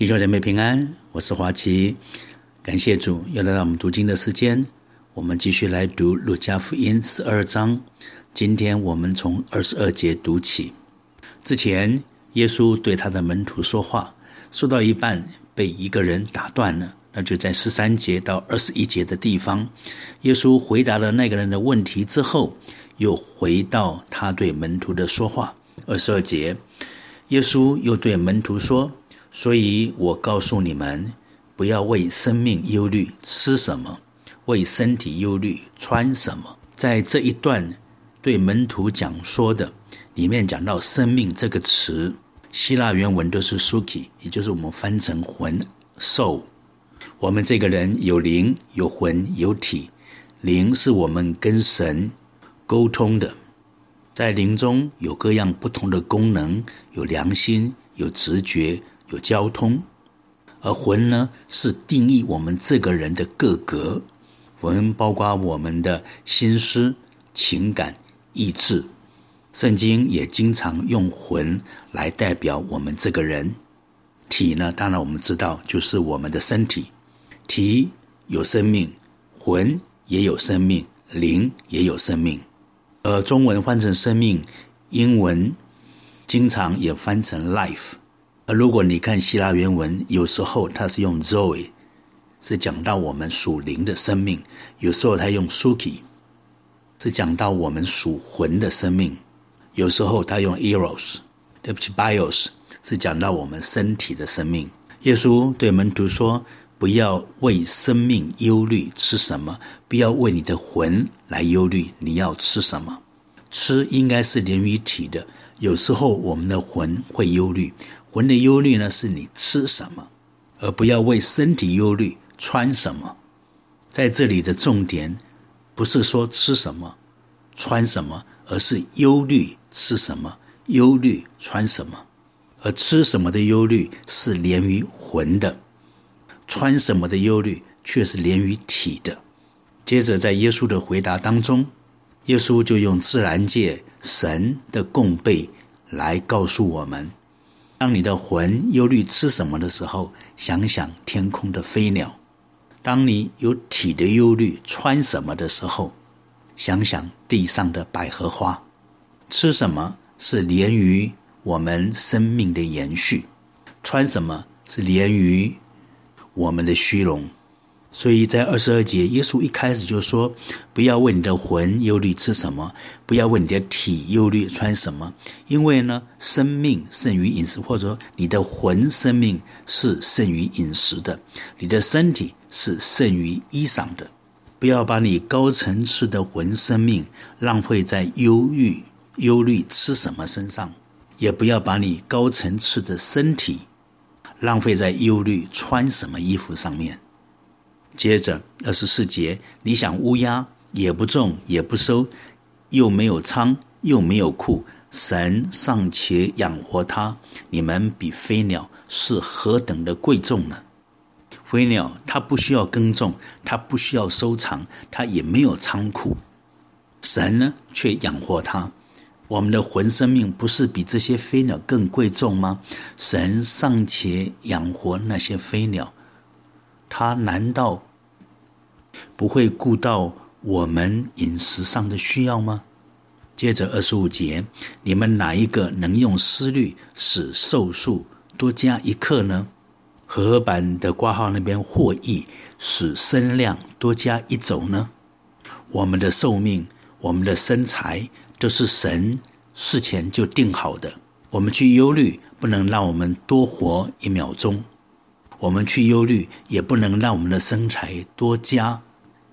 弟兄姐妹平安，我是华奇，感谢主，又来到我们读经的时间。我们继续来读路加福音12章，今天我们从22节读起。之前耶稣对他的门徒说话，说到一半被一个人打断了，那就在13节到21节的地方，耶稣回答了那个人的问题之后，又回到他对门徒的说话。22节，耶稣又对门徒说，所以我告诉你们，不要为生命忧虑吃什么，为身体忧虑穿什么。在这一段对门徒讲说的里面，讲到生命这个词，希腊原文都是 suki， 也就是我们翻成魂 soul。 我们这个人有灵有魂有体，灵是我们跟神沟通的，在灵中有各样不同的功能，有良心，有直觉，有交通。而魂呢，是定义我们这个人的个格，魂包括我们的心思、情感、意志。圣经也经常用魂来代表我们这个人。体呢，当然我们知道就是我们的身体，体有生命，魂也有生命，灵也有生命。而中文翻成生命，英文经常也翻成 life。而如果你看希腊原文，有时候它是用 Zoe， 是讲到我们属灵的生命，有时候它用 Suki， 是讲到我们属魂的生命，有时候它用 Eros， 对不起 Bios， 是讲到我们身体的生命。耶稣对门徒说，不要为生命忧虑吃什么，不要为你的魂来忧虑你要吃什么。吃应该是连于体的，有时候我们的魂会忧虑，魂的忧虑呢，是你吃什么，而不要为身体忧虑穿什么。在这里的重点不是说吃什么穿什么，而是忧虑吃什么，忧虑穿什么。而吃什么的忧虑是连于魂的，穿什么的忧虑却是连于体的。接着在耶稣的回答当中，耶稣就用自然界神的供备来告诉我们，当你的魂忧虑吃什么的时候，想想天空的飞鸟；当你有体的忧虑穿什么的时候，想想地上的百合花。吃什么是连于我们生命的延续，穿什么是连于我们的虚荣。所以在22节，耶稣一开始就说，不要为你的魂忧虑吃什么，不要为你的体忧虑穿什么。因为呢，生命胜于饮食，或者说你的魂生命是胜于饮食的，你的身体是胜于衣裳的。不要把你高层次的魂生命浪费在忧虑吃什么身上，也不要把你高层次的身体浪费在忧虑穿什么衣服上面。接着24节，你想乌鸦也不种也不收，又没有仓又没有库，神尚且养活它，你们比飞鸟是何等的贵重呢？飞鸟它不需要耕种，它不需要收藏，它也没有仓库，神呢却养活它。我们的魂生命不是比这些飞鸟更贵重吗？神尚且养活那些飞鸟，他难道不会顾到我们饮食上的需要吗？接着25节，你们哪一个能用思虑使寿数多加1刻呢？和合版的括号那边或译使身量多加1肘呢？我们的寿命，我们的身材都是神事前就定好的，我们去忧虑不能让我们多活1秒钟，我们去忧虑也不能让我们的身材多加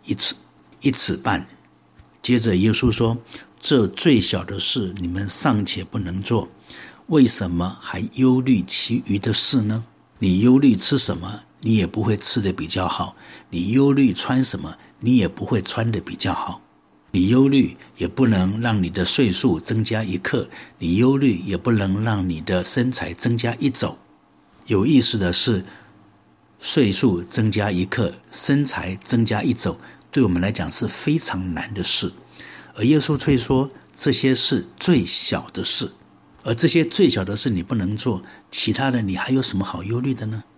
1尺半。接着耶稣说，这最小的事你们尚且不能做，为什么还忧虑其余的事呢？你忧虑吃什么，你也不会吃得比较好，你忧虑穿什么，你也不会穿得比较好。你忧虑也不能让你的岁数增加1刻，你忧虑也不能让你的身材增加1肘。有意思的是，岁数增加1刻，身材增加1肘，对我们来讲是非常难的事。而耶稣却说，这些是最小的事，而这些最小的事你不能做，其他的你还有什么好忧虑的呢？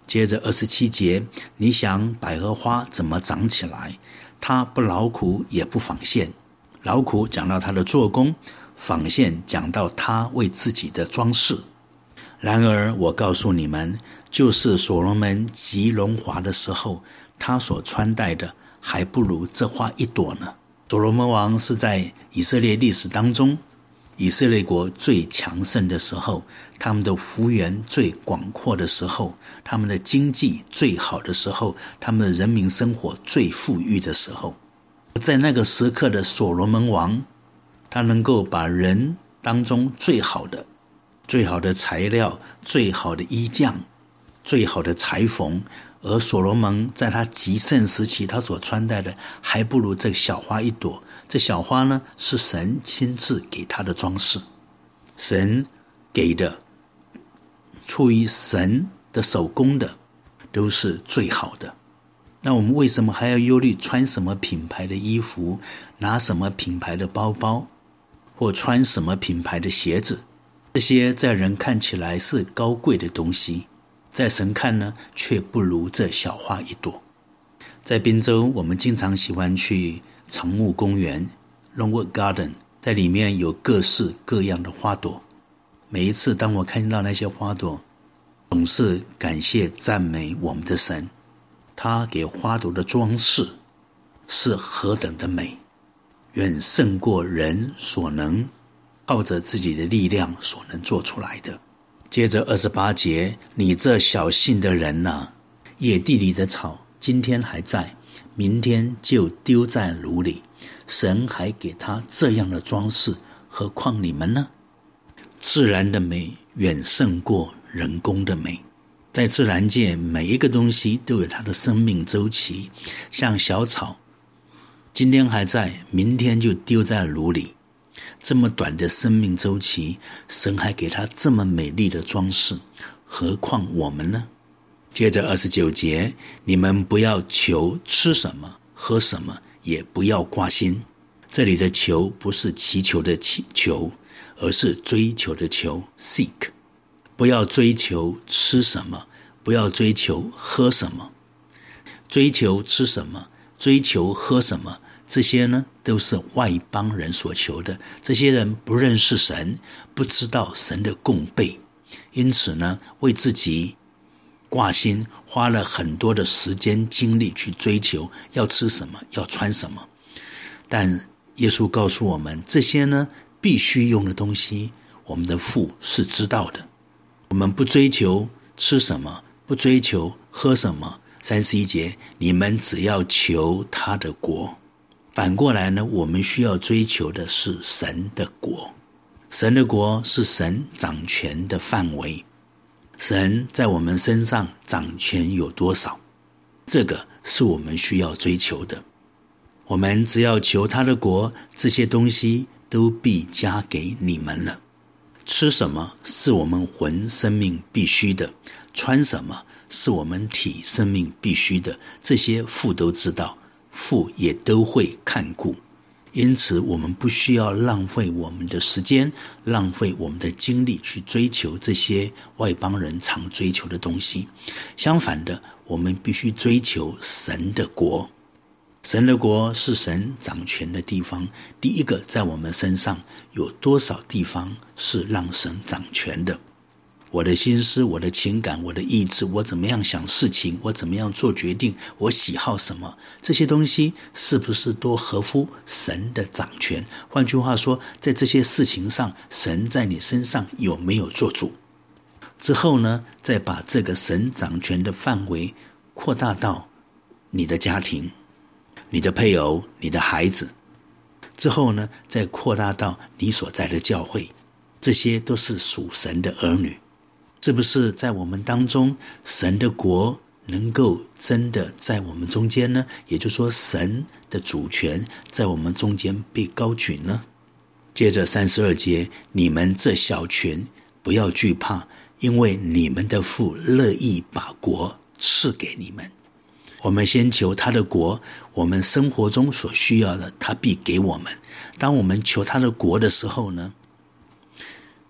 接着27节，你想百合花怎么长起来？它不劳苦也不纺线。劳苦讲到它的做工，纺线讲到它为自己的装饰。然而我告诉你们，就是所罗门极荣华的时候，他所穿戴的还不如这花一朵呢。所罗门王是在以色列历史当中，以色列国最强盛的时候，他们的幅员最广阔的时候，他们的经济最好的时候，他们的人民生活最富裕的时候。在那个时刻的所罗门王，他能够把人当中最好的材料，最好的衣匠，最好的裁缝，而所罗门在他极盛时期，他所穿戴的还不如这小花一朵。这小花呢，是神亲自给他的装饰，神给的，出于神的手工的，都是最好的。那我们为什么还要忧虑穿什么品牌的衣服，拿什么品牌的包包，或穿什么品牌的鞋子？这些在人看起来是高贵的东西，在神看呢，却不如这小花一朵。在宾州，我们经常喜欢去长木公园 Longwood Garden， 在里面有各式各样的花朵。每一次当我看到那些花朵，总是感谢赞美我们的神，他给花朵的装饰是何等的美，远胜过人所能靠着自己的力量所能做出来的。接着28节，你这小信的人啊，野地里的草今天还在，明天就丢在炉里，神还给他这样的装饰，何况你们呢？自然的美远胜过人工的美。在自然界，每一个东西都有它的生命周期，像小草今天还在，明天就丢在炉里，这么短的生命周期，神还给它这么美丽的装饰，何况我们呢？接着29节，你们不要求吃什么喝什么，也不要挂心。这里的求不是祈求的求，而是追求的求 seek。 不要追求吃什么，不要追求喝什么。追求吃什么，追求喝什么，这些呢，都是外邦人所求的。这些人不认识神，不知道神的供备，因此呢，为自己挂心，花了很多的时间精力去追求要吃什么，要穿什么。但耶稣告诉我们，这些呢，必须用的东西，我们的父是知道的。我们不追求吃什么，不追求喝什么。31节，你们只要求他的国。反过来呢，我们需要追求的是神的国。神的国是神掌权的范围，神在我们身上掌权有多少，这个是我们需要追求的。我们只要求他的国，这些东西都必加给你们了。吃什么是我们魂生命必须的，穿什么是我们体生命必须的，这些父都知道，父也都会看顾。因此我们不需要浪费我们的时间，浪费我们的精力去追求这些外邦人常追求的东西。相反的，我们必须追求神的国。神的国是神掌权的地方。第一个，在我们身上有多少地方是让神掌权的？我的心思，我的情感，我的意志，我怎么样想事情，我怎么样做决定，我喜好什么，这些东西是不是都合乎神的掌权？换句话说，在这些事情上，神在你身上有没有做主？之后呢，再把这个神掌权的范围扩大到你的家庭，你的配偶，你的孩子，之后呢，再扩大到你所在的教会，这些都是属神的儿女。是不是在我们当中，神的国能够真的在我们中间呢？也就是说，神的主权在我们中间被高举呢？接着32节，你们这小群不要惧怕，因为你们的父乐意把国赐给你们。我们先求他的国，我们生活中所需要的他必给我们。当我们求他的国的时候呢，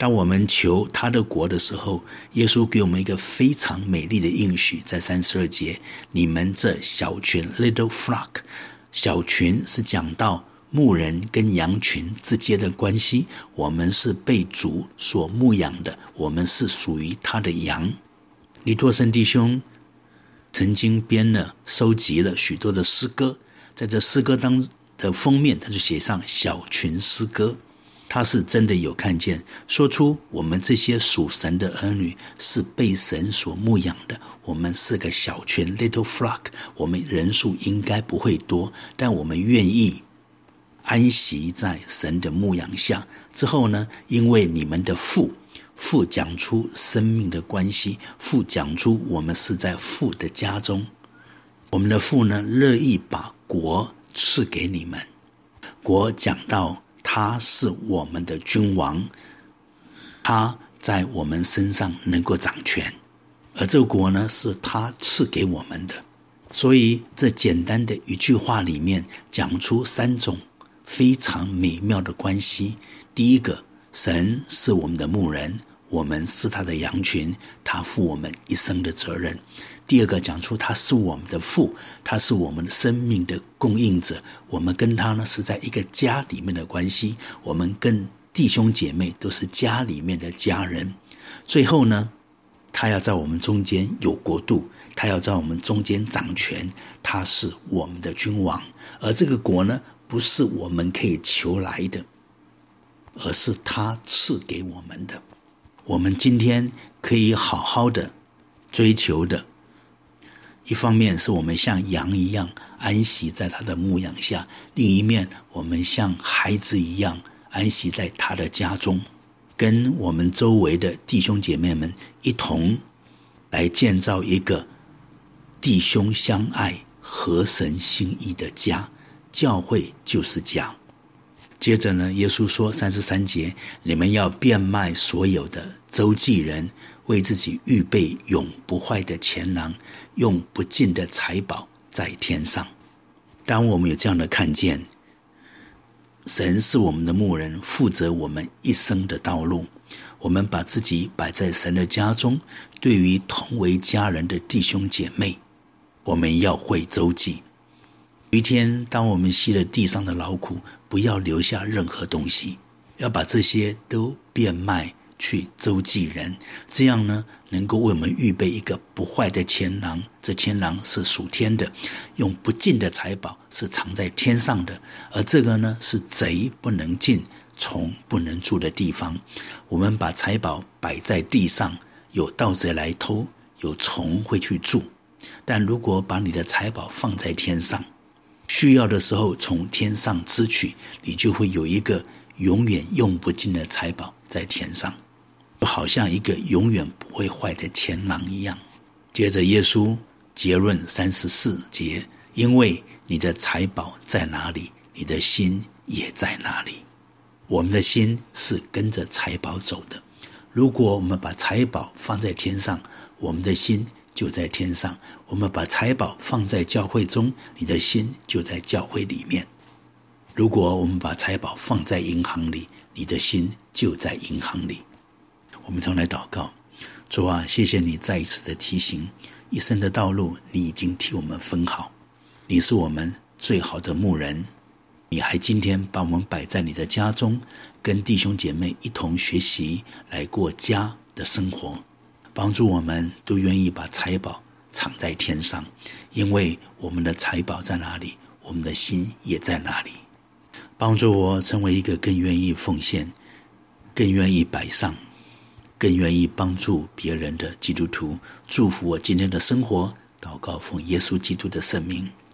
当我们求他的国的时候，耶稣给我们一个非常美丽的应许，在32节，你们这小群 little flock， 小群是讲到牧人跟羊群之间的关系，我们是被主所牧养的，我们是属于他的羊。李托生弟兄曾经收集了许多的诗歌，在这诗歌当的封面他就写上小群诗歌，他是真的有看见，说出我们这些属神的儿女是被神所牧养的，我们是个小群 little flock， 我们人数应该不会多，但我们愿意安息在神的牧养下。之后呢，因为你们的父讲出生命的关系，父讲出我们是在父的家中，我们的父呢乐意把国赐给你们。国讲到他是我们的君王，他在我们身上能够掌权，而这个国呢是他赐给我们的。所以这简单的一句话里面讲出3种非常美妙的关系。第一个，神是我们的牧人，我们是他的羊群，他负我们一生的责任。第二个，讲出他是我们的父，他是我们的生命的供应者，我们跟他呢是在一个家里面的关系，我们跟弟兄姐妹都是家里面的家人。最后呢，他要在我们中间有国度，他要在我们中间掌权，他是我们的君王。而这个国呢，不是我们可以求来的，而是他赐给我们的。我们今天可以好好的追求的，一方面是我们像羊一样安息在他的牧养下，另一面我们像孩子一样安息在他的家中，跟我们周围的弟兄姐妹们一同来建造一个弟兄相爱合神心意的家。教会就是家。接着呢，耶稣说33节，你们要变卖所有的，周济人，为自己预备永不坏的钱囊，用不尽的财宝在天上。当我们有这样的看见，神是我们的牧人，负责我们一生的道路，我们把自己摆在神的家中，对于同为家人的弟兄姐妹，我们要会周济。有一天，当我们吸了地上的劳苦，不要留下任何东西，要把这些都变卖去周济人，这样呢，能够为我们预备一个不坏的钱囊，这钱囊是属天的，用不尽的财宝是藏在天上的，而这个呢，是贼不能进，虫不能住的地方。我们把财宝摆在地上，有盗贼来偷，有虫会去住，但如果把你的财宝放在天上，需要的时候从天上支取，你就会有一个永远用不尽的财宝在天上，就好像一个永远不会坏的钱囊一样。接着耶稣结论34节，因为你的财宝在哪里，你的心也在哪里。我们的心是跟着财宝走的，如果我们把财宝放在天上，我们的心就在天上。我们把财宝放在教会中，你的心就在教会里面。如果我们把财宝放在银行里，你的心就在银行里。我们同来祷告，主啊，谢谢你再一次的提醒，一生的道路你已经替我们分好，你是我们最好的牧人，你还今天把我们摆在你的家中，跟弟兄姐妹一同学习来过家的生活，帮助我们都愿意把财宝藏在天上，因为我们的财宝在哪里，我们的心也在哪里。帮助我成为一个更愿意奉献，更愿意摆上，更愿意帮助别人的基督徒。祝福我今天的生活，祷告奉耶稣基督的圣名，